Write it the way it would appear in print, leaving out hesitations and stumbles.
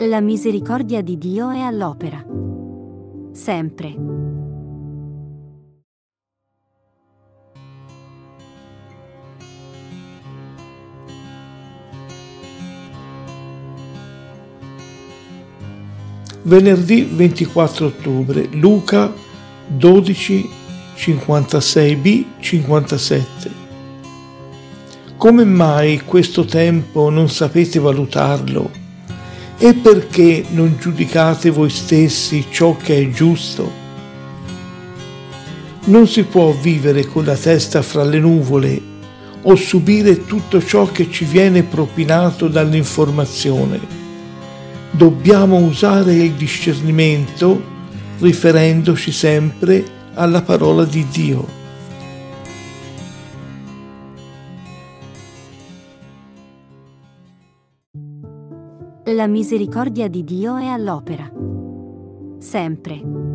La misericordia di Dio è all'opera. Sempre. Venerdì 24 ottobre, Luca 12, 56b, 57. Come mai questo tempo non sapete valutarlo? E perché non giudicate voi stessi ciò che è giusto? Non si può vivere con la testa fra le nuvole o subire tutto ciò che ci viene propinato dall'informazione. Dobbiamo usare il discernimento riferendoci sempre alla parola di Dio. La misericordia di Dio è all'opera. Sempre.